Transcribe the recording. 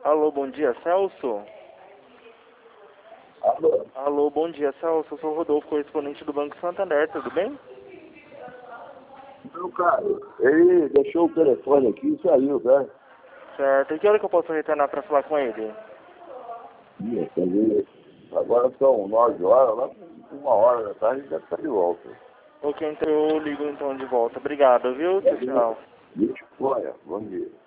Alô, bom dia, Celso? Alô? Alô, bom dia, Celso. Eu sou o Rodolfo, correspondente do Banco Santander, tudo bem? Meu cara, ele deixou o telefone aqui e saiu, né? Certo. E que hora que eu posso retornar para falar com ele? Agora são 9 horas, lá por 1 hora da tarde já está de volta. Ok, então eu ligo então de volta. Obrigado, viu? Tchau, tchau. Disponha, bom dia.